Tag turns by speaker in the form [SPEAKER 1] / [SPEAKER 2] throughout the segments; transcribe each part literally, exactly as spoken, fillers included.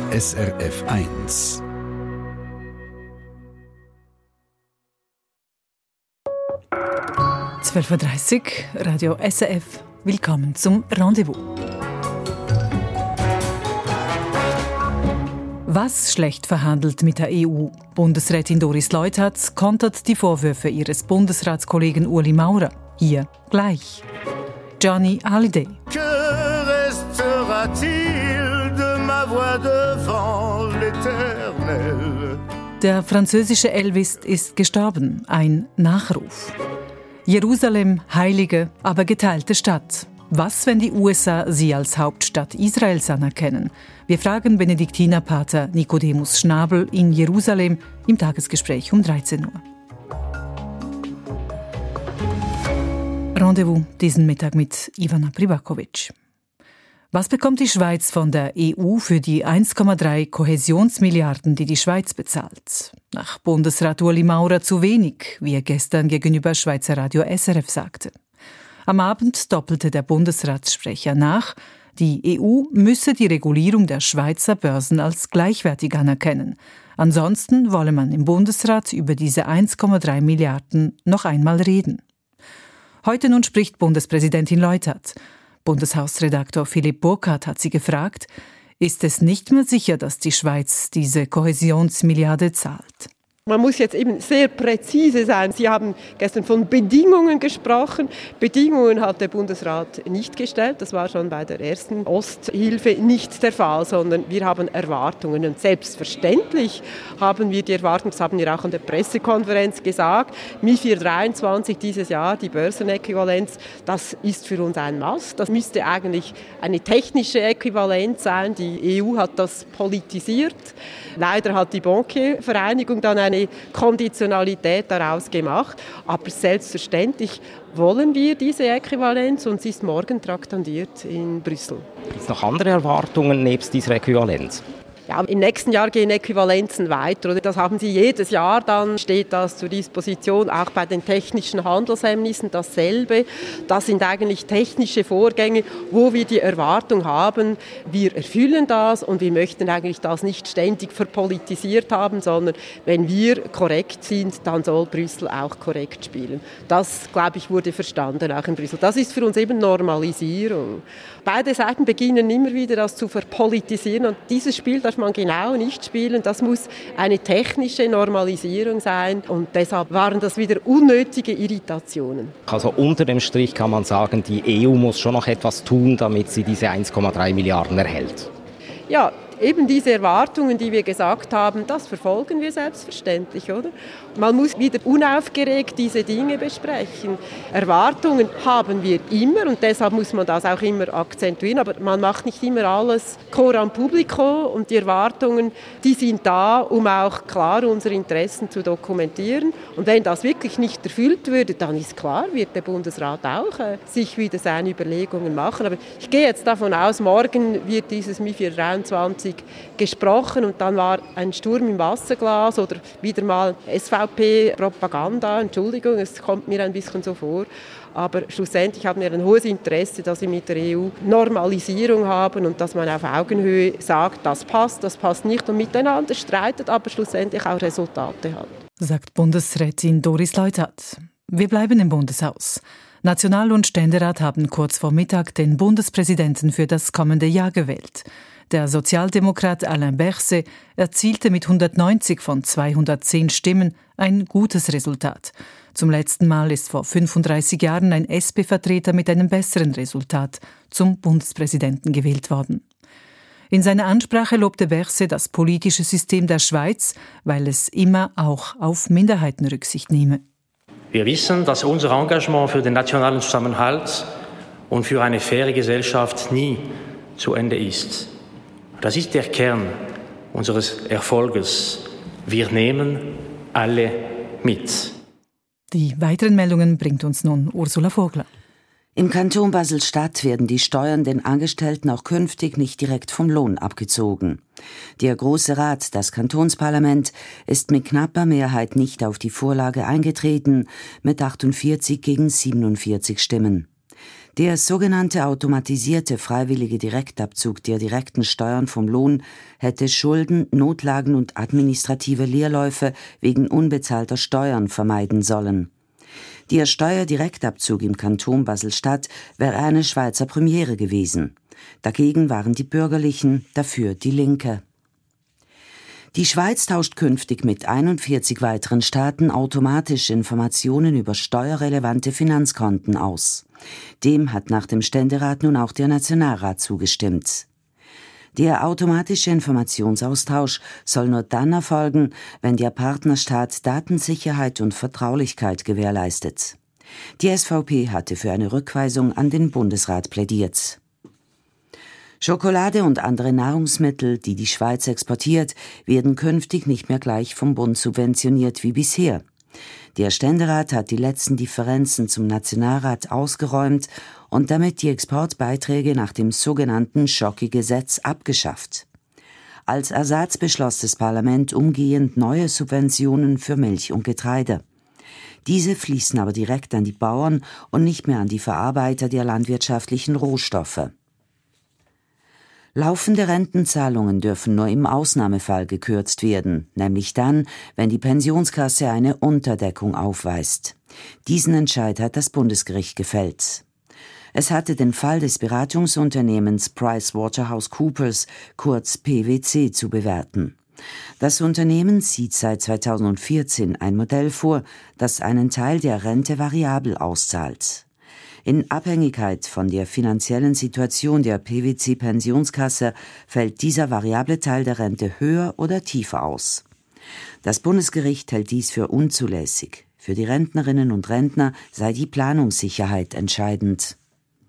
[SPEAKER 1] S R F eins.
[SPEAKER 2] zwölf Uhr dreißig, Radio S R F. Willkommen zum Rendezvous. Was schlecht verhandelt mit der E U? Bundesrätin Doris Leuthard kontert die Vorwürfe ihres Bundesratskollegen Ueli Maurer. Hier gleich. Johnny Hallyday.
[SPEAKER 3] Que restera-t-il de ma voix devant l'éternel?
[SPEAKER 2] Der französische Elvis ist gestorben. Ein Nachruf. Jerusalem, heilige, aber geteilte Stadt. Was, wenn die U S A sie als Hauptstadt Israels anerkennen? Wir fragen Benediktinerpater Nikodemus Schnabel in Jerusalem im Tagesgespräch um dreizehn Uhr. Rendezvous diesen Mittag mit Ivana Pribakovic. Was bekommt die Schweiz von der E U für die eins Komma drei Kohäsionsmilliarden, die die Schweiz bezahlt? Nach Bundesrat Ueli Maurer zu wenig, wie er gestern gegenüber Schweizer Radio S R F sagte. Am Abend doppelte der Bundesratssprecher nach, die E U müsse die Regulierung der Schweizer Börsen als gleichwertig anerkennen. Ansonsten wolle man im Bundesrat über diese eins Komma drei Milliarden noch einmal reden. Heute nun spricht Bundespräsidentin Leuthard. Bundeshausredaktor Philipp Burkhardt hat sie gefragt, ist es nicht mehr sicher, dass die Schweiz diese Kohäsionsmilliarde zahlt?
[SPEAKER 4] Man muss jetzt eben sehr präzise sein. Sie haben gestern von Bedingungen gesprochen. Bedingungen hat der Bundesrat nicht gestellt. Das war schon bei der ersten Osthilfe nicht der Fall, sondern wir haben Erwartungen. Und selbstverständlich haben wir die Erwartungen, das haben wir auch an der Pressekonferenz gesagt, M I F I R dreiundzwanzig dieses Jahr, die Börsenäquivalenz, das ist für uns ein Must. Das müsste eigentlich eine technische Äquivalenz sein. Die E U hat das politisiert. Leider hat die Bankiervereinigung dann eine Konditionalität daraus gemacht. Aber selbstverständlich wollen wir diese Äquivalenz und sie ist morgen traktandiert in Brüssel.
[SPEAKER 5] Gibt es noch andere Erwartungen nebst dieser Äquivalenz?
[SPEAKER 4] Ja, im nächsten Jahr gehen Äquivalenzen weiter. Oder? Das haben Sie jedes Jahr, dann steht das zur Disposition, auch bei den technischen Handelshemmnissen dasselbe. Das sind eigentlich technische Vorgänge, wo wir die Erwartung haben, wir erfüllen das und wir möchten eigentlich das nicht ständig verpolitisiert haben, sondern wenn wir korrekt sind, dann soll Brüssel auch korrekt spielen. Das, glaube ich, wurde verstanden auch in Brüssel. Das ist für uns eben Normalisierung. Beide Seiten beginnen immer wieder das zu verpolitisieren und dieses Spiel darf man genau nicht spielen. Das muss eine technische Normalisierung sein und deshalb waren das wieder unnötige Irritationen.
[SPEAKER 5] Also unter dem Strich kann man sagen, die E U muss schon noch etwas tun, damit sie diese eins Komma drei Milliarden erhält.
[SPEAKER 4] Ja, eben diese Erwartungen, die wir gesagt haben, das verfolgen wir selbstverständlich, oder? Man muss wieder unaufgeregt diese Dinge besprechen. Erwartungen haben wir immer und deshalb muss man das auch immer akzentuieren, aber man macht nicht immer alles coram publico und die Erwartungen, die sind da, um auch klar unsere Interessen zu dokumentieren. Und wenn das wirklich nicht erfüllt würde, dann ist klar, wird der Bundesrat auch äh, sich wieder seine Überlegungen machen. Aber ich gehe jetzt davon aus, morgen wird dieses M I F I R dreiundzwanzig gesprochen und dann war ein Sturm im Wasserglas oder wieder mal S V P-Propaganda, Entschuldigung, es kommt mir ein bisschen so vor, aber schlussendlich haben wir ein hohes Interesse, dass wir mit der E U Normalisierung haben und dass man auf Augenhöhe sagt, das passt, das passt nicht und miteinander streitet, aber schlussendlich auch Resultate hat.
[SPEAKER 2] Sagt Bundesrätin Doris Leuthard. Wir bleiben im Bundeshaus. National- und Ständerat haben kurz vor Mittag den Bundespräsidenten für das kommende Jahr gewählt. Der Sozialdemokrat Alain Berset erzielte mit hundertneunzig von zweihundertzehn Stimmen ein gutes Resultat. Zum letzten Mal ist vor fünfunddreißig Jahren ein S P-Vertreter mit einem besseren Resultat zum Bundespräsidenten gewählt worden. In seiner Ansprache lobte Berset das politische System der Schweiz, weil es immer auch auf Minderheiten Rücksicht nehme.
[SPEAKER 6] Wir wissen, dass unser Engagement für den nationalen Zusammenhalt und für eine faire Gesellschaft nie zu Ende ist. Das ist der Kern unseres Erfolges. Wir nehmen alle mit.
[SPEAKER 2] Die weiteren Meldungen bringt uns nun Ursula Vogler.
[SPEAKER 7] Im Kanton Basel-Stadt werden die Steuern den Angestellten auch künftig nicht direkt vom Lohn abgezogen. Der Grosse Rat, das Kantonsparlament, ist mit knapper Mehrheit nicht auf die Vorlage eingetreten, mit achtundvierzig gegen siebenundvierzig Stimmen. Der sogenannte automatisierte freiwillige Direktabzug der direkten Steuern vom Lohn hätte Schulden, Notlagen und administrative Leerläufe wegen unbezahlter Steuern vermeiden sollen. Der Steuerdirektabzug im Kanton Basel-Stadt wäre eine Schweizer Premiere gewesen. Dagegen waren die Bürgerlichen, dafür die Linke. Die Schweiz tauscht künftig mit einundvierzig weiteren Staaten automatisch Informationen über steuerrelevante Finanzkonten aus. Dem hat nach dem Ständerat nun auch der Nationalrat zugestimmt. Der automatische Informationsaustausch soll nur dann erfolgen, wenn der Partnerstaat Datensicherheit und Vertraulichkeit gewährleistet. Die S V P hatte für eine Rückweisung an den Bundesrat plädiert. Schokolade und andere Nahrungsmittel, die die Schweiz exportiert, werden künftig nicht mehr gleich vom Bund subventioniert wie bisher. Der Ständerat hat die letzten Differenzen zum Nationalrat ausgeräumt und damit die Exportbeiträge nach dem sogenannten Schocki-Gesetz abgeschafft. Als Ersatz beschloss das Parlament umgehend neue Subventionen für Milch und Getreide. Diese fließen aber direkt an die Bauern und nicht mehr an die Verarbeiter der landwirtschaftlichen Rohstoffe. Laufende Rentenzahlungen dürfen nur im Ausnahmefall gekürzt werden, nämlich dann, wenn die Pensionskasse eine Unterdeckung aufweist. Diesen Entscheid hat das Bundesgericht gefällt. Es hatte den Fall des Beratungsunternehmens PricewaterhouseCoopers, kurz P W C, zu bewerten. Das Unternehmen sieht seit zweitausendvierzehn ein Modell vor, das einen Teil der Rente variabel auszahlt. In Abhängigkeit von der finanziellen Situation der P W C-Pensionskasse fällt dieser variable Teil der Rente höher oder tiefer aus. Das Bundesgericht hält dies für unzulässig. Für die Rentnerinnen und Rentner sei die Planungssicherheit entscheidend.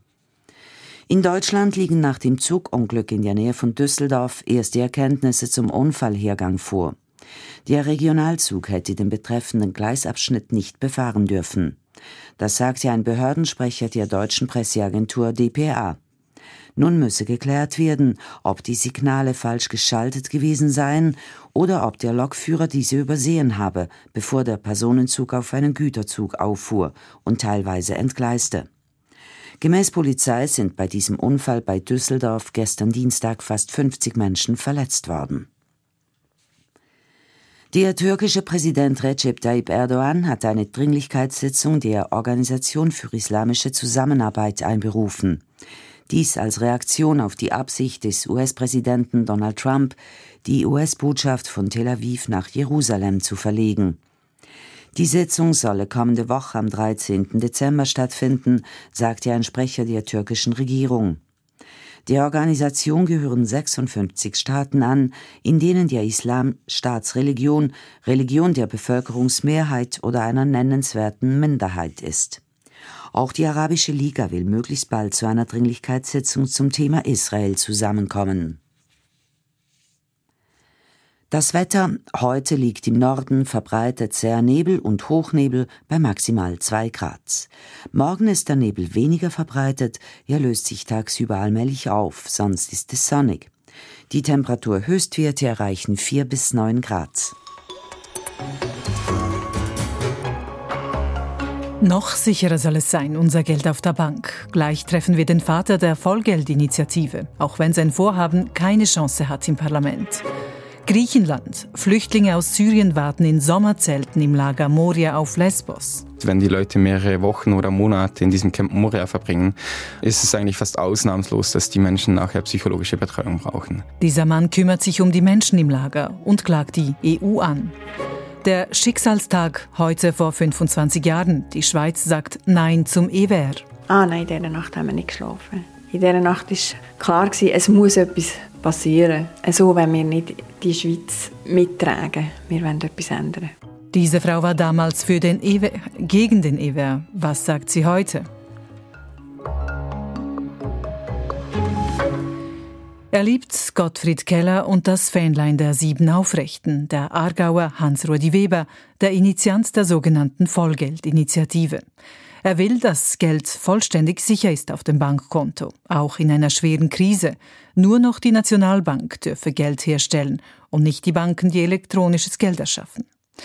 [SPEAKER 7] In Deutschland liegen nach dem Zugunglück in der Nähe von Düsseldorf erste Erkenntnisse zum Unfallhergang vor. Der Regionalzug hätte den betreffenden Gleisabschnitt nicht befahren dürfen. Das sagte ein Behördensprecher der deutschen Presseagentur D P A. Nun müsse geklärt werden, ob die Signale falsch geschaltet gewesen seien oder ob der Lokführer diese übersehen habe, bevor der Personenzug auf einen Güterzug auffuhr und teilweise entgleiste. Gemäß Polizei sind bei diesem Unfall bei Düsseldorf gestern Dienstag fast fünfzig Menschen verletzt worden. Der türkische Präsident Recep Tayyip Erdogan hat eine Dringlichkeitssitzung der Organisation für islamische Zusammenarbeit einberufen. Dies als Reaktion auf die Absicht des U S-Präsidenten Donald Trump, die U S-Botschaft von Tel Aviv nach Jerusalem zu verlegen. Die Sitzung solle kommende Woche am dreizehnten Dezember stattfinden, sagte ein Sprecher der türkischen Regierung. Der Organisation gehören sechsundfünfzig Staaten an, in denen der Islam Staatsreligion, Religion der Bevölkerungsmehrheit oder einer nennenswerten Minderheit ist. Auch die Arabische Liga will möglichst bald zu einer Dringlichkeitssitzung zum Thema Israel zusammenkommen. Das Wetter: Heute liegt im Norden verbreitet sehr Nebel und Hochnebel bei maximal zwei Grad. Morgen ist der Nebel weniger verbreitet, er löst sich tagsüber allmählich auf, sonst ist es sonnig. Die Temperaturhöchstwerte erreichen vier bis neun Grad.
[SPEAKER 2] Noch sicherer soll es sein, unser Geld auf der Bank. Gleich treffen wir den Vater der Vollgeldinitiative, auch wenn sein Vorhaben keine Chance hat im Parlament. Griechenland. Flüchtlinge aus Syrien warten in Sommerzelten im Lager Moria auf Lesbos.
[SPEAKER 8] Wenn die Leute mehrere Wochen oder Monate in diesem Camp Moria verbringen, ist es eigentlich fast ausnahmslos, dass die Menschen nachher psychologische Betreuung brauchen.
[SPEAKER 2] Dieser Mann kümmert sich um die Menschen im Lager und klagt die E U an. Der Schicksalstag heute vor fünfundzwanzig Jahren. Die Schweiz sagt Nein zum E W R.
[SPEAKER 9] Ah nein, in dieser Nacht haben wir nicht geschlafen. In dieser Nacht war klar, es muss etwas passieren. So wollen wir nicht die Schweiz mittragen. Wir wollen etwas ändern.
[SPEAKER 2] Diese Frau war damals für den E W R, gegen den E W R. Was sagt sie heute? Er liebt Gottfried Keller und das Fähnlein der sieben Aufrechten, der Aargauer Hans-Rudi Weber, der Initiant der sogenannten Vollgeldinitiative. Er will, dass Geld vollständig sicher ist auf dem Bankkonto, auch in einer schweren Krise. Nur noch die Nationalbank dürfe Geld herstellen und nicht die Banken, die elektronisches Geld erschaffen.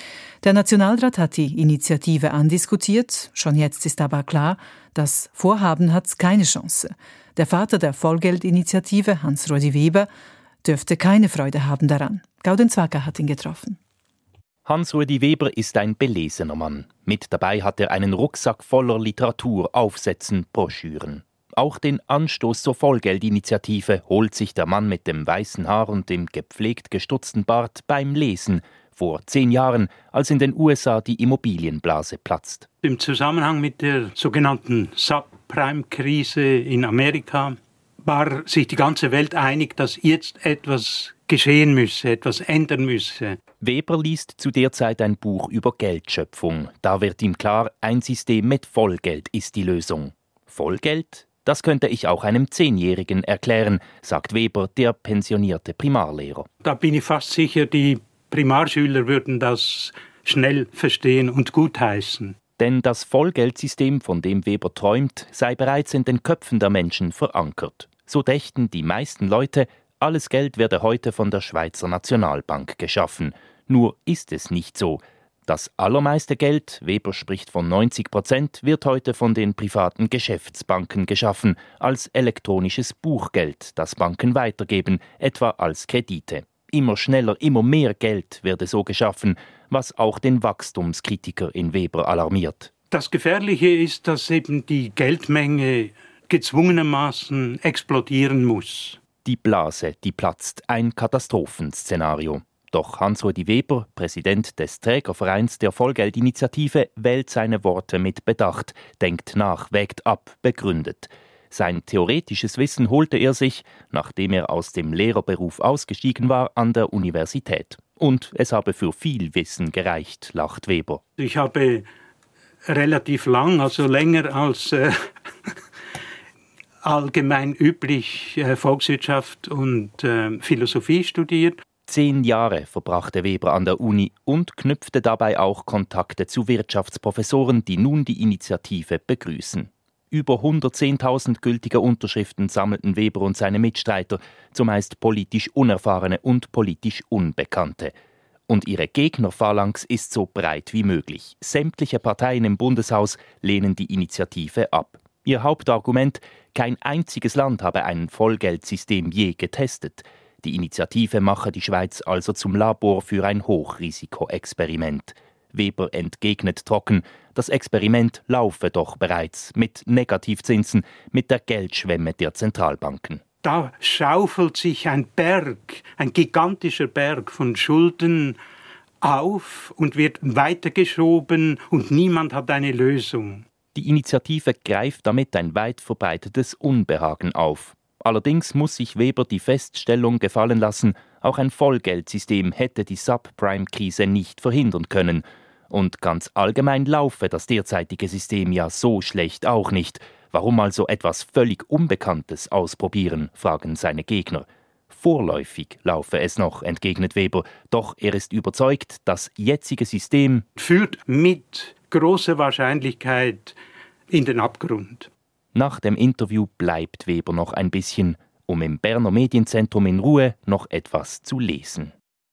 [SPEAKER 2] Der Nationalrat hat die Initiative andiskutiert. Schon jetzt ist aber klar, das Vorhaben hat keine Chance. Der Vater der Vollgeldinitiative, Hans-Rudi Weber, dürfte keine Freude haben daran. Gaudenz Wacker hat ihn getroffen.
[SPEAKER 10] Hans-Rudi Weber ist ein belesener Mann. Mit dabei hat er einen Rucksack voller Literatur, Aufsätzen, Broschüren. Auch den Anstoß zur Vollgeldinitiative holt sich der Mann mit dem weißen Haar und dem gepflegt gestutzten Bart beim Lesen. Vor zehn Jahren, als in den U S A die Immobilienblase platzt.
[SPEAKER 11] Im Zusammenhang mit der sogenannten Subprime-Krise in Amerika war sich die ganze Welt einig, dass jetzt etwas geschehen müsse, etwas ändern müsse.
[SPEAKER 10] Weber liest zu der Zeit ein Buch über Geldschöpfung. Da wird ihm klar, ein System mit Vollgeld ist die Lösung. Vollgeld? Das könnte ich auch einem Zehnjährigen erklären, sagt Weber, der pensionierte Primarlehrer.
[SPEAKER 11] Da bin ich fast sicher, die Primarschüler würden das schnell verstehen und gutheißen.
[SPEAKER 10] Denn das Vollgeldsystem, von dem Weber träumt, sei bereits in den Köpfen der Menschen verankert. So dächten die meisten Leute, alles Geld werde heute von der Schweizer Nationalbank geschaffen. Nur ist es nicht so. Das allermeiste Geld, Weber spricht von neunzig Prozent, wird heute von den privaten Geschäftsbanken geschaffen, als elektronisches Buchgeld, das Banken weitergeben, etwa als Kredite. Immer schneller, immer mehr Geld werde so geschaffen, was auch den Wachstumskritiker in Weber alarmiert.
[SPEAKER 11] Das Gefährliche ist, dass eben die Geldmenge gezwungenermaßen explodieren muss.
[SPEAKER 10] Die Blase, die platzt, ein Katastrophenszenario. Doch Hans-Rudi Weber, Präsident des Trägervereins der Vollgeldinitiative, wählt seine Worte mit Bedacht, denkt nach, wägt ab, begründet. Sein theoretisches Wissen holte er sich, nachdem er aus dem Lehrerberuf ausgestiegen war, an der Universität. Und es habe für viel Wissen gereicht, lacht Weber.
[SPEAKER 11] Ich habe relativ lang, also länger als äh, allgemein üblich, äh, Volkswirtschaft und äh, Philosophie studiert.
[SPEAKER 10] Zehn Jahre verbrachte Weber an der Uni und knüpfte dabei auch Kontakte zu Wirtschaftsprofessoren, die nun die Initiative begrüßen. Über hundertzehntausend gültige Unterschriften sammelten Weber und seine Mitstreiter, zumeist politisch Unerfahrene und politisch Unbekannte. Und ihre Gegnerphalanx ist so breit wie möglich. Sämtliche Parteien im Bundeshaus lehnen die Initiative ab. Ihr Hauptargument: kein einziges Land habe ein Vollgeldsystem je getestet. Die Initiative mache die Schweiz also zum Labor für ein Hochrisikoexperiment. Weber entgegnet trocken, das Experiment laufe doch bereits mit Negativzinsen, mit der Geldschwemme der Zentralbanken.
[SPEAKER 11] Da schaufelt sich ein Berg, ein gigantischer Berg von Schulden auf und wird weitergeschoben und niemand hat eine Lösung.
[SPEAKER 10] Die Initiative greift damit ein weit verbreitetes Unbehagen auf. Allerdings muss sich Weber die Feststellung gefallen lassen, auch ein Vollgeldsystem hätte die Subprime-Krise nicht verhindern können. Und ganz allgemein laufe das derzeitige System ja so schlecht auch nicht. Warum also etwas völlig Unbekanntes ausprobieren, fragen seine Gegner. Vorläufig laufe es noch, entgegnet Weber, doch er ist überzeugt, das jetzige System
[SPEAKER 11] führt mit großer Wahrscheinlichkeit in den Abgrund.
[SPEAKER 10] Nach dem Interview bleibt Weber noch ein bisschen, um im Berner Medienzentrum in Ruhe noch etwas zu lesen.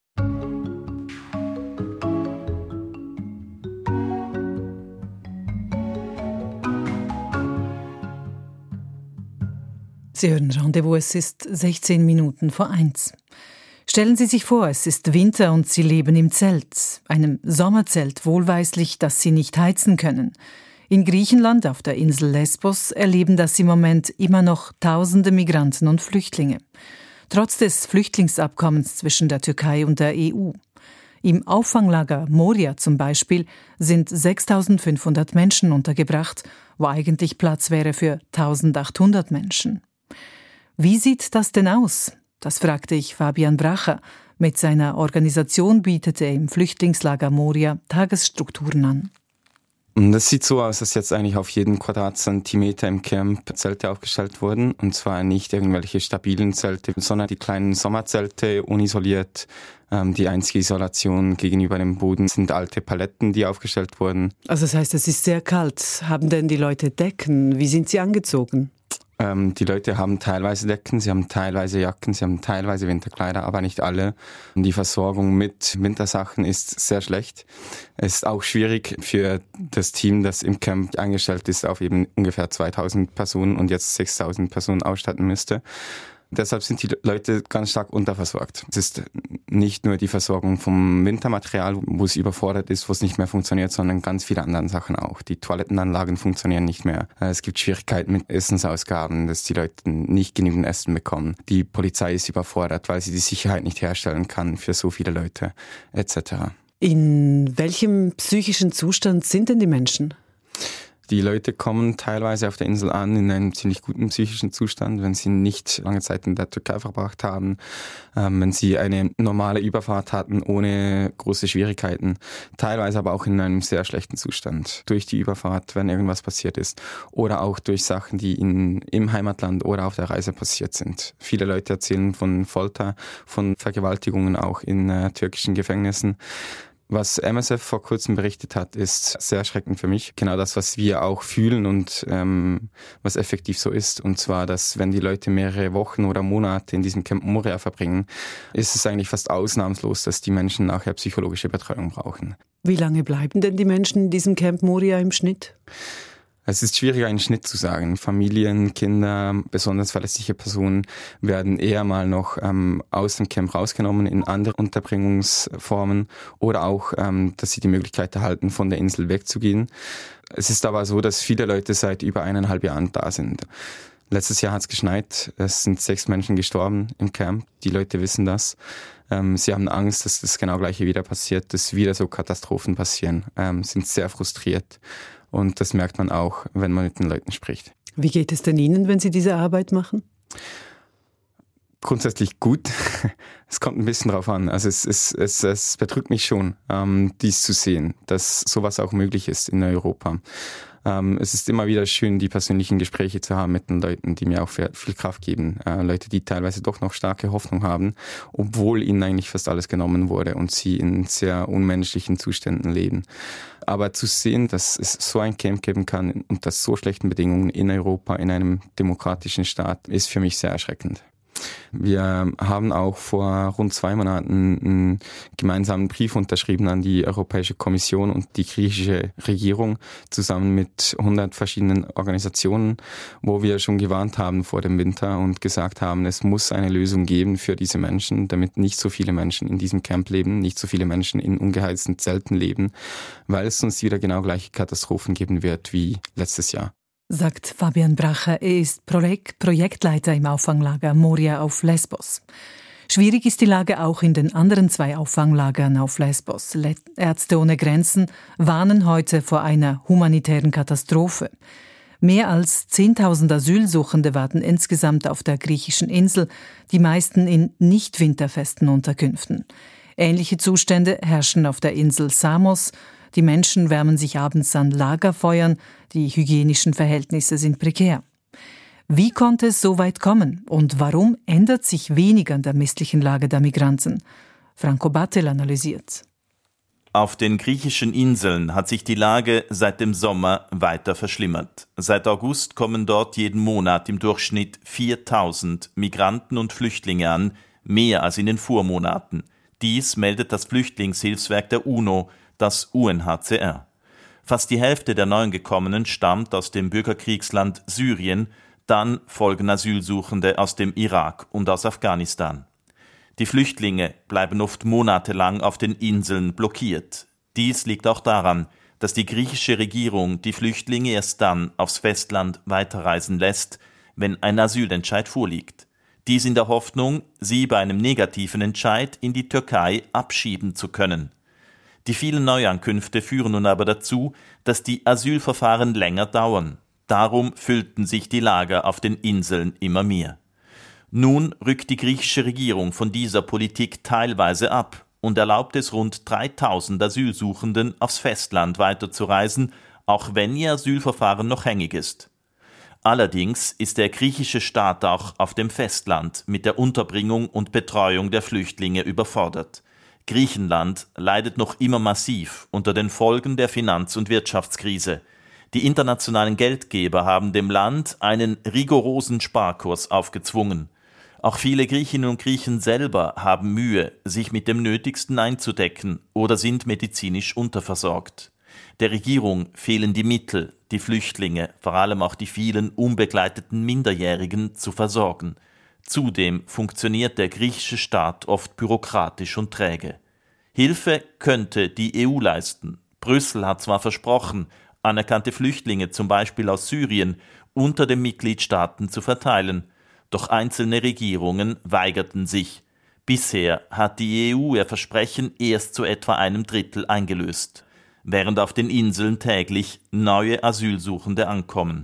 [SPEAKER 2] Sie hören Rendezvous, es ist sechzehn Minuten vor eins. Stellen Sie sich vor, es ist Winter und Sie leben im Zelt, einem Sommerzelt, wohlweislich, dass Sie nicht heizen können. In Griechenland, auf der Insel Lesbos, erleben das im Moment immer noch tausende Migranten und Flüchtlinge. Trotz des Flüchtlingsabkommens zwischen der Türkei und der E U. Im Auffanglager Moria zum Beispiel sind sechstausendfünfhundert Menschen untergebracht, wo eigentlich Platz wäre für eintausendachthundert Menschen. Wie sieht das denn aus? Das fragte ich Fabian Bracher. Mit seiner Organisation bietet er im Flüchtlingslager Moria Tagesstrukturen an.
[SPEAKER 8] Das sieht so aus, dass jetzt eigentlich auf jeden Quadratzentimeter im Camp Zelte aufgestellt wurden. Und zwar nicht irgendwelche stabilen Zelte, sondern die kleinen Sommerzelte, unisoliert. Die einzige Isolation gegenüber dem Boden sind alte Paletten, die aufgestellt wurden.
[SPEAKER 2] Also das heißt, es ist sehr kalt. Haben denn die Leute Decken? Wie sind sie angezogen?
[SPEAKER 8] Ähm, die Leute haben teilweise Decken, sie haben teilweise Jacken, sie haben teilweise Winterkleider, aber nicht alle. Und die Versorgung mit Wintersachen ist sehr schlecht. Es ist auch schwierig für das Team, das im Camp eingestellt ist, auf eben ungefähr zweitausend Personen und jetzt sechstausend Personen ausstatten müsste. Deshalb sind die Leute ganz stark unterversorgt. Es ist nicht nur die Versorgung vom Wintermaterial, wo es überfordert ist, wo es nicht mehr funktioniert, sondern ganz viele andere Sachen auch. Die Toilettenanlagen funktionieren nicht mehr. Es gibt Schwierigkeiten mit Essensausgaben, dass die Leute nicht genügend Essen bekommen. Die Polizei ist überfordert, weil sie die Sicherheit nicht herstellen kann für so viele Leute et cetera.
[SPEAKER 2] In welchem psychischen Zustand sind denn die Menschen?
[SPEAKER 8] Die Leute kommen teilweise auf der Insel an in einem ziemlich guten psychischen Zustand, wenn sie nicht lange Zeit in der Türkei verbracht haben, ähm, wenn sie eine normale Überfahrt hatten ohne große Schwierigkeiten, teilweise aber auch in einem sehr schlechten Zustand durch die Überfahrt, wenn irgendwas passiert ist oder auch durch Sachen, die in, im Heimatland oder auf der Reise passiert sind. Viele Leute erzählen von Folter, von Vergewaltigungen auch in äh, türkischen Gefängnissen. Was M S F vor kurzem berichtet hat, ist sehr erschreckend für mich. Genau das, was wir auch fühlen und ähm, was effektiv so ist. Und zwar, dass wenn die Leute mehrere Wochen oder Monate in diesem Camp Moria verbringen, ist es eigentlich fast ausnahmslos, dass die Menschen nachher psychologische Betreuung brauchen.
[SPEAKER 2] Wie lange bleiben denn die Menschen in diesem Camp Moria im Schnitt?
[SPEAKER 8] Es ist schwieriger, einen Schnitt zu sagen. Familien, Kinder, besonders verletzliche Personen werden eher mal noch ähm, aus dem Camp rausgenommen in andere Unterbringungsformen oder auch, ähm, dass sie die Möglichkeit erhalten, von der Insel wegzugehen. Es ist aber so, dass viele Leute seit über eineinhalb Jahren da sind. Letztes Jahr hat es geschneit, es sind sechs Menschen gestorben im Camp, die Leute wissen das. Ähm, sie haben Angst, dass das genau Gleiche wieder passiert, dass wieder so Katastrophen passieren, ähm, sind sehr frustriert. Und das merkt man auch, wenn man mit den Leuten spricht.
[SPEAKER 2] Wie geht es denn Ihnen, wenn Sie diese Arbeit machen?
[SPEAKER 8] Grundsätzlich gut. Es kommt ein bisschen drauf an. Also es, es, es, es bedrückt mich schon, ähm, dies zu sehen, dass sowas auch möglich ist in Europa. Ähm, es ist immer wieder schön, die persönlichen Gespräche zu haben mit den Leuten, die mir auch viel Kraft geben. Äh, Leute, die teilweise doch noch starke Hoffnung haben, obwohl ihnen eigentlich fast alles genommen wurde und sie in sehr unmenschlichen Zuständen leben. Aber zu sehen, dass es so ein Camp geben kann unter so schlechten Bedingungen in Europa, in einem demokratischen Staat, ist für mich sehr erschreckend. Wir haben auch vor rund zwei Monaten einen gemeinsamen Brief unterschrieben an die Europäische Kommission und die griechische Regierung zusammen mit hundert verschiedenen Organisationen, wo wir schon gewarnt haben vor dem Winter und gesagt haben, es muss eine Lösung geben für diese Menschen, damit nicht so viele Menschen in diesem Camp leben, nicht so viele Menschen in ungeheizten Zelten leben, weil es sonst wieder genau gleiche Katastrophen geben wird wie letztes Jahr.
[SPEAKER 2] Sagt Fabian Bracher, er ist Projekt- Projektleiter im Auffanglager Moria auf Lesbos. Schwierig ist die Lage auch in den anderen zwei Auffanglagern auf Lesbos. Ärzte ohne Grenzen warnen heute vor einer humanitären Katastrophe. Mehr als zehntausend Asylsuchende warten insgesamt auf der griechischen Insel, die meisten in nicht winterfesten Unterkünften. Ähnliche Zustände herrschen auf der Insel Samos. Die Menschen wärmen sich abends an Lagerfeuern, die hygienischen Verhältnisse sind prekär. Wie konnte es so weit kommen und warum ändert sich wenig an der misslichen Lage der Migranten? Franco Battel analysiert.
[SPEAKER 12] Auf den griechischen Inseln hat sich die Lage seit dem Sommer weiter verschlimmert. Seit August kommen dort jeden Monat im Durchschnitt viertausend Migranten und Flüchtlinge an, mehr als in den Vormonaten. Dies meldet das Flüchtlingshilfswerk der UNO, das U N H C R. Fast die Hälfte der Neugekommenen stammt aus dem Bürgerkriegsland Syrien, dann folgen Asylsuchende aus dem Irak und aus Afghanistan. Die Flüchtlinge bleiben oft monatelang auf den Inseln blockiert. Dies liegt auch daran, dass die griechische Regierung die Flüchtlinge erst dann aufs Festland weiterreisen lässt, wenn ein Asylentscheid vorliegt. Dies in der Hoffnung, sie bei einem negativen Entscheid in die Türkei abschieben zu können. Die vielen Neuankünfte führen nun aber dazu, dass die Asylverfahren länger dauern. Darum füllten sich die Lager auf den Inseln immer mehr. Nun rückt die griechische Regierung von dieser Politik teilweise ab und erlaubt es rund dreitausend Asylsuchenden aufs Festland weiterzureisen, auch wenn ihr Asylverfahren noch hängig ist. Allerdings ist der griechische Staat auch auf dem Festland mit der Unterbringung und Betreuung der Flüchtlinge überfordert. Griechenland leidet noch immer massiv unter den Folgen der Finanz- und Wirtschaftskrise. Die internationalen Geldgeber haben dem Land einen rigorosen Sparkurs aufgezwungen. Auch viele Griechinnen und Griechen selber haben Mühe, sich mit dem Nötigsten einzudecken oder sind medizinisch unterversorgt. Der Regierung fehlen die Mittel, die Flüchtlinge, vor allem auch die vielen unbegleiteten Minderjährigen, zu versorgen. Zudem funktioniert der griechische Staat oft bürokratisch und träge. Hilfe könnte die E U leisten. Brüssel hat zwar versprochen, anerkannte Flüchtlinge, zum Beispiel aus Syrien, unter den Mitgliedstaaten zu verteilen. Doch einzelne Regierungen weigerten sich. Bisher hat die E U ihr Versprechen erst zu etwa einem Drittel eingelöst, während auf den Inseln täglich neue Asylsuchende ankommen.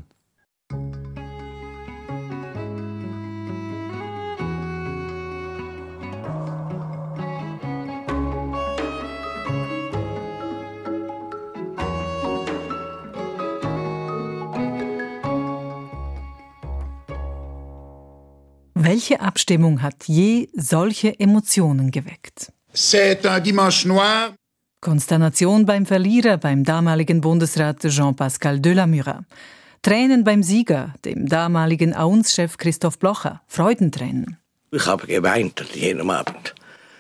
[SPEAKER 2] Welche Abstimmung hat je solche Emotionen geweckt?
[SPEAKER 13] C'est un dimanche noir.
[SPEAKER 2] Konsternation beim Verlierer, beim damaligen Bundesrat Jean-Pascal Delamura. Tränen beim Sieger, dem damaligen A U N S-Chef Christoph Blocher. Freudentränen.
[SPEAKER 14] Ich habe geweint an jenem Abend.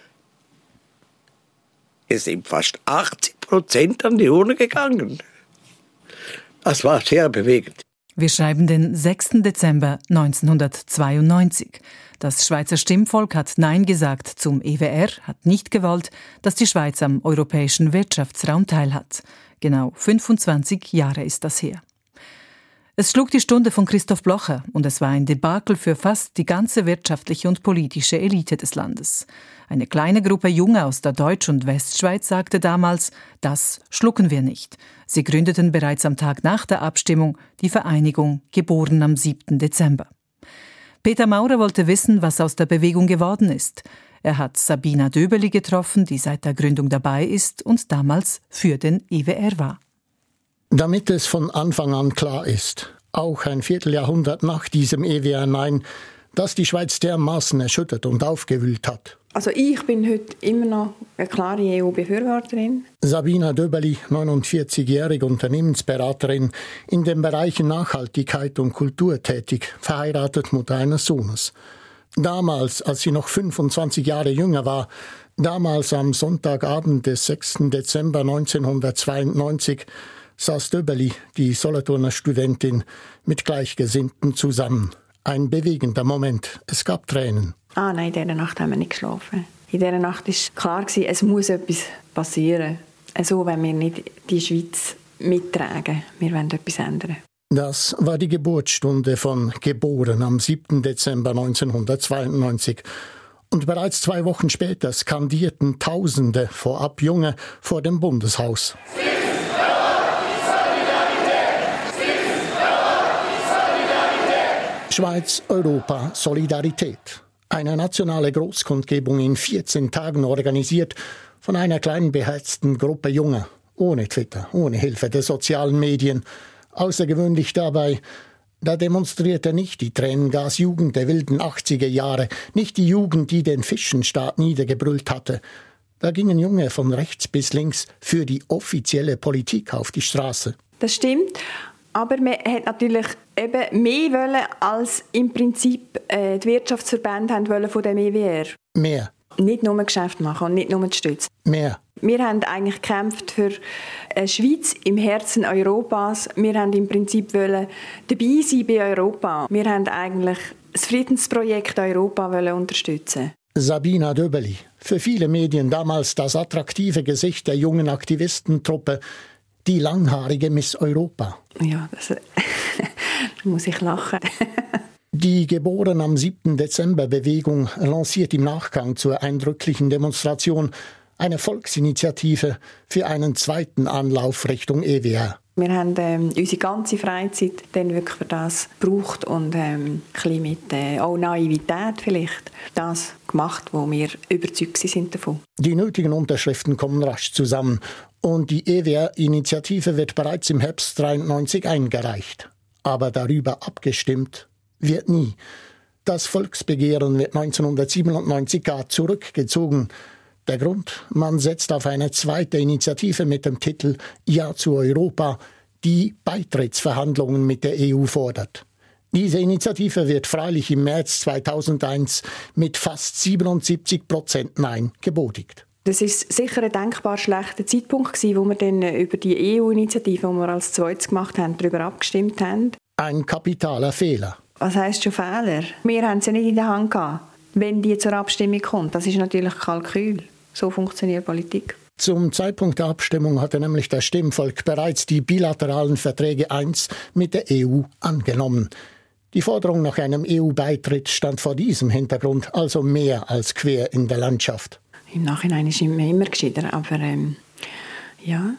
[SPEAKER 14] Es sind fast achtzig Prozent an die Urne gegangen. Das war sehr bewegend.
[SPEAKER 2] Wir schreiben den sechsten Dezember neunzehnhundertzweiundneunzig. Das Schweizer Stimmvolk hat Nein gesagt zum E W R, hat nicht gewollt, dass die Schweiz am europäischen Wirtschaftsraum teilhat. Genau fünfundzwanzig Jahre ist das her. Es schlug die Stunde von Christoph Blocher und es war ein Debakel für fast die ganze wirtschaftliche und politische Elite des Landes. Eine kleine Gruppe Junge aus der Deutsch- und Westschweiz sagte damals, das schlucken wir nicht. Sie gründeten bereits am Tag nach der Abstimmung die Vereinigung Geboren am siebten Dezember. Peter Maurer wollte wissen, was aus der Bewegung geworden ist. Er hat Sabina Döbeli getroffen, die seit der Gründung dabei ist und damals für den E W R war.
[SPEAKER 15] Damit es von Anfang an klar ist, auch ein Vierteljahrhundert nach diesem E W R-Nein, dass die Schweiz dermaßen erschüttert und aufgewühlt hat.
[SPEAKER 9] Also ich bin heute immer noch eine klare E U-Befürworterin.
[SPEAKER 15] Sabina Döbeli, neunundvierzigjährige Unternehmensberaterin, in den Bereichen Nachhaltigkeit und Kultur tätig, verheiratet, Mutter eines Sohnes. Damals, als sie noch fünfundzwanzig Jahre jünger war, damals am Sonntagabend des sechsten Dezember neunzehnhundertzweiundneunzig, saß Döbeli, die Solothurner Studentin, mit Gleichgesinnten zusammen. Ein bewegender Moment. Es gab Tränen.
[SPEAKER 9] Ah nein, in dieser Nacht haben wir nicht geschlafen. In dieser Nacht war klar, es muss etwas passieren. So wollen wir nicht die Schweiz mittragen. Wir wollen etwas ändern.
[SPEAKER 15] Das war die Geburtsstunde von Geboren am siebten Dezember neunzehnhundertzweiundneunzig. Und bereits zwei Wochen später skandierten Tausende, vorab Junge, vor dem Bundeshaus. Schweiz, Europa, Solidarität. Eine nationale Großkundgebung in vierzehn Tagen organisiert von einer kleinen beherzten Gruppe Junger. Ohne Twitter, ohne Hilfe der sozialen Medien. Außergewöhnlich dabei, da demonstrierte nicht die Tränengasjugend der wilden achtziger Jahre, nicht die Jugend, die den Fischenstaat niedergebrüllt hatte. Da gingen Junge von rechts bis links für die offizielle Politik auf die Straße.
[SPEAKER 9] Das stimmt. Aber man hat natürlich eben mehr wollen, als im Prinzip äh, die Wirtschaftsverbände haben wollen von dem E W R.
[SPEAKER 15] Mehr.
[SPEAKER 9] Nicht nur Geschäft machen und nicht nur die Stütze.
[SPEAKER 15] Mehr.
[SPEAKER 9] Wir haben eigentlich gekämpft für eine Schweiz im Herzen Europas. Wir haben im Prinzip wollen dabei sein bei Europa. Wir haben eigentlich das Friedensprojekt Europa wollen unterstützen.
[SPEAKER 15] Sabina Döbeli, für viele Medien damals das attraktive Gesicht der jungen Aktivistentruppe, die langhaarige Miss Europa.
[SPEAKER 9] Ja, das, da muss ich lachen.
[SPEAKER 15] Die Geboren am siebten Dezember Bewegung lanciert im Nachgang zur eindrücklichen Demonstration eine Volksinitiative für einen zweiten Anlauf Richtung E W R.
[SPEAKER 9] Wir haben ähm, unsere ganze Freizeit dann wirklich für das gebraucht und ähm, ein bisschen mit äh, auch Naivität vielleicht das gemacht, wo wir überzeugt sind davon.
[SPEAKER 15] Die nötigen Unterschriften kommen rasch zusammen und die E W R-Initiative wird bereits im Herbst neunzehnhundertdreiundneunzig eingereicht. Aber darüber abgestimmt wird nie. Das Volksbegehren wird neunzehnhundertsiebenundneunzig gar zurückgezogen. Der Grund, man setzt auf eine zweite Initiative mit dem Titel Ja zu Europa, die Beitrittsverhandlungen mit der E U fordert. Diese Initiative wird freilich im März zweitausendeins mit fast siebenundsiebzig Prozent Nein gebodigt.
[SPEAKER 9] Das ist sicher ein denkbar schlechter Zeitpunkt gewesen, wo wir dann über die E U-Initiative, die wir als zweites gemacht haben, darüber abgestimmt haben.
[SPEAKER 15] Ein kapitaler Fehler.
[SPEAKER 9] Was heisst schon Fehler? Wir haben es ja nicht in der Hand gehabt, wenn die zur Abstimmung kommt. Das ist natürlich Kalkül. So funktioniert Politik.
[SPEAKER 15] Zum Zeitpunkt der Abstimmung hatte nämlich das Stimmvolk bereits die bilateralen Verträge eins mit der E U angenommen. Die Forderung nach einem E U-Beitritt stand vor diesem Hintergrund also mehr als quer in der Landschaft.
[SPEAKER 9] Im Nachhinein ist mir immer gescheiter, aber ähm, ja.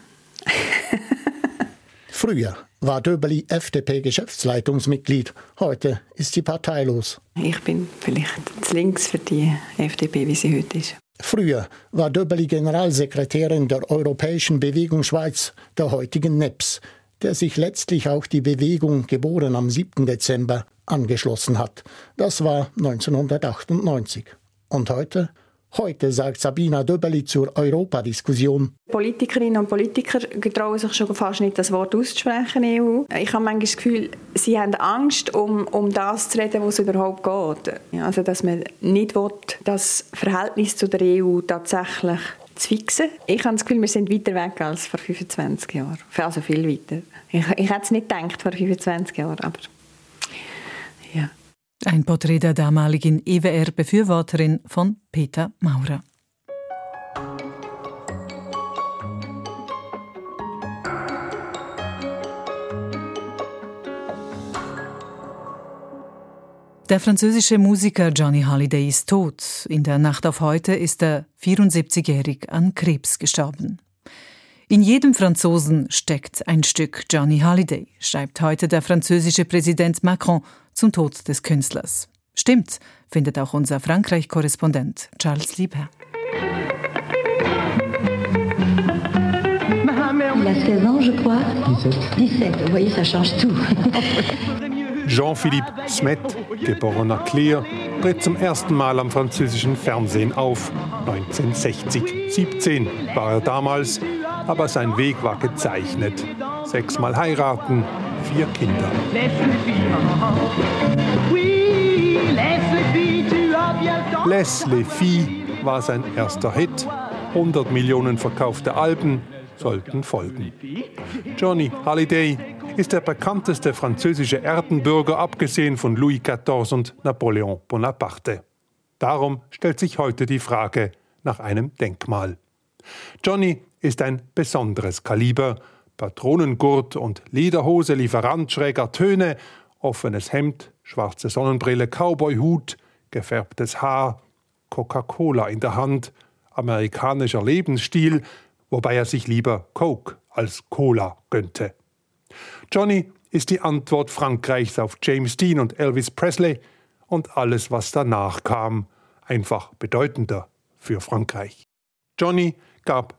[SPEAKER 15] Früher war Döbeli F D P-Geschäftsleitungsmitglied. Heute ist sie parteilos.
[SPEAKER 9] Ich bin vielleicht zu links für die F D P, wie sie heute ist.
[SPEAKER 15] Früher war Döbeli Generalsekretärin der Europäischen Bewegung Schweiz, der heutigen N E P S, der sich letztlich auch die Bewegung, geboren am siebten Dezember, angeschlossen hat. Das war neunzehnhundertachtundneunzig. Und heute? Heute sagt Sabina Döbeli zur Europadiskussion.
[SPEAKER 9] Politikerinnen und Politiker getrauen sich schon fast nicht, das Wort auszusprechen, E U. Ich habe manchmal das Gefühl, sie haben Angst, um, um das zu reden, was es überhaupt geht. Also, dass man nicht will, das Verhältnis zu der E U tatsächlich zu fixen. Ich habe das Gefühl, wir sind weiter weg als vor fünfundzwanzig Jahren. Also viel weiter. Ich, ich hätte es nicht gedacht vor fünfundzwanzig Jahren, aber ja.
[SPEAKER 2] Ein Porträt der damaligen E W R-Befürworterin von Peter Maurer. Der französische Musiker Johnny Hallyday ist tot. In der Nacht auf heute ist er vierundsiebzigjährig an Krebs gestorben. In jedem Franzosen steckt ein Stück Johnny Hallyday, schreibt heute der französische Präsident Macron zum Tod des Künstlers. Stimmt, findet auch unser Frankreich-Korrespondent Charles Liebherr.
[SPEAKER 16] Il a seize ans, je crois. dix-sept. dix-sept, vous voyez, ça change tout.
[SPEAKER 17] Jean-Philippe Smet, geborener Clear, tritt zum ersten Mal am französischen Fernsehen auf. neunzehnhundertsechzig. siebzehn war er damals, aber sein Weg war gezeichnet. Sechsmal heiraten, vier Kinder. Les les filles war sein erster Hit. hundert Millionen verkaufte Alben sollten folgen. Johnny Hallyday ist der bekannteste französische Erdenbürger, abgesehen von Louis Quatorze und Napoleon Bonaparte. Darum stellt sich heute die Frage nach einem Denkmal. Johnny ist ein besonderes Kaliber. Patronengurt und Lederhose, Lieferant schräger Töne, offenes Hemd, schwarze Sonnenbrille, Cowboyhut, gefärbtes Haar, Coca-Cola in der Hand, amerikanischer Lebensstil, wobei er sich lieber Coke als Cola gönnte. Johnny ist die Antwort Frankreichs auf James Dean und Elvis Presley und alles, was danach kam, einfach bedeutender für Frankreich. Johnny gab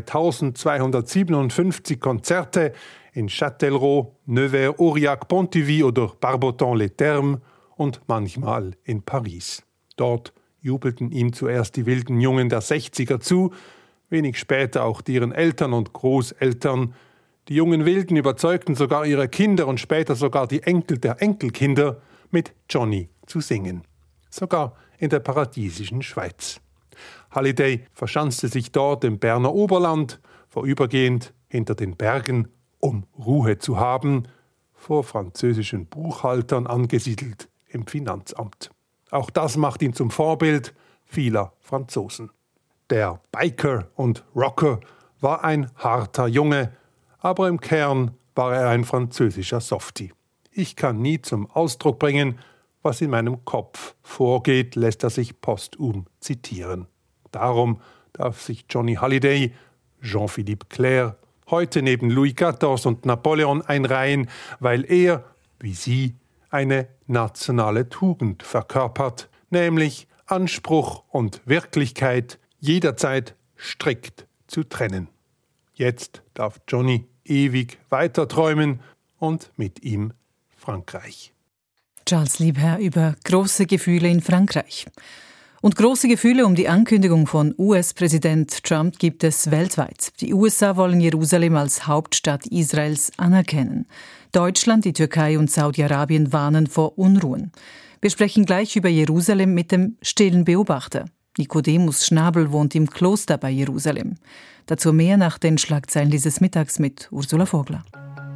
[SPEAKER 17] dreitausendzweihundertsiebenundfünfzig Konzerte in Châtellerault, Nevers, Aurillac, Pontivy oder Barboton-les-Thermes und manchmal in Paris. Dort jubelten ihm zuerst die wilden Jungen der sechziger zu, wenig später auch deren Eltern und Großeltern. Die jungen Wilden überzeugten sogar ihre Kinder und später sogar die Enkel der Enkelkinder, mit Johnny zu singen. Sogar in der paradiesischen Schweiz. Hallyday verschanzte sich dort im Berner Oberland, vorübergehend hinter den Bergen, um Ruhe zu haben, vor französischen Buchhaltern angesiedelt im Finanzamt. Auch das macht ihn zum Vorbild vieler Franzosen. Der Biker und Rocker war ein harter Junge, aber im Kern war er ein französischer Softie. Ich kann nie zum Ausdruck bringen, was in meinem Kopf vorgeht, lässt er sich posthum zitieren. Darum darf sich Johnny Hallyday, Jean-Philippe Clair, heute neben Louis Quatorze und Napoleon einreihen, weil er, wie sie, eine nationale Tugend verkörpert, nämlich Anspruch und Wirklichkeit jederzeit strikt zu trennen. Jetzt darf Johnny ewig weiter träumen und mit ihm Frankreich.
[SPEAKER 2] Charles Liebherr über große Gefühle in Frankreich. Und große Gefühle um die Ankündigung von U S-Präsident Trump gibt es weltweit. Die U S A wollen Jerusalem als Hauptstadt Israels anerkennen. Deutschland, die Türkei und Saudi-Arabien warnen vor Unruhen. Wir sprechen gleich über Jerusalem mit dem stillen Beobachter. Nikodemus Schnabel wohnt im Kloster bei Jerusalem. Dazu mehr nach den Schlagzeilen dieses Mittags mit Ursula Vogler.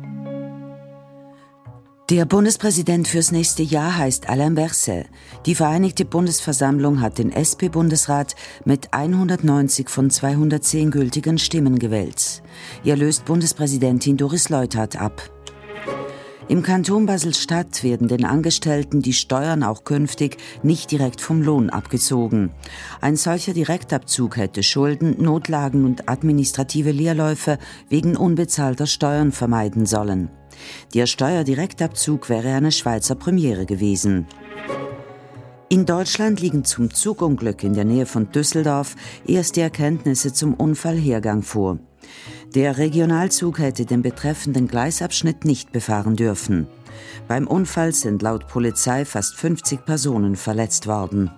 [SPEAKER 7] Der Bundespräsident fürs nächste Jahr heißt Alain Berset. Die Vereinigte Bundesversammlung hat den S P-Bundesrat mit hundertneunzig von zweihundertzehn gültigen Stimmen gewählt. Er löst Bundespräsidentin Doris Leuthard ab. Im Kanton Basel-Stadt werden den Angestellten die Steuern auch künftig nicht direkt vom Lohn abgezogen. Ein solcher Direktabzug hätte Schulden, Notlagen und administrative Leerläufe wegen unbezahlter Steuern vermeiden sollen. Der Steuerdirektabzug wäre eine Schweizer Premiere gewesen. In Deutschland liegen zum Zugunglück in der Nähe von Düsseldorf erste Erkenntnisse zum Unfallhergang vor. Der Regionalzug hätte den betreffenden Gleisabschnitt nicht befahren dürfen. Beim Unfall sind laut Polizei fast fünfzig Personen verletzt worden.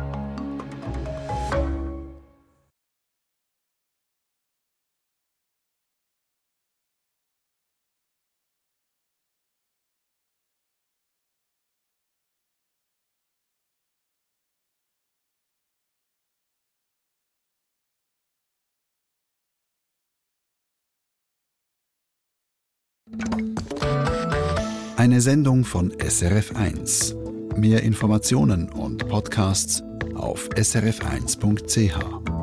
[SPEAKER 1] Eine Sendung von S R F eins. Mehr Informationen und Podcasts auf s r f eins punkt c h.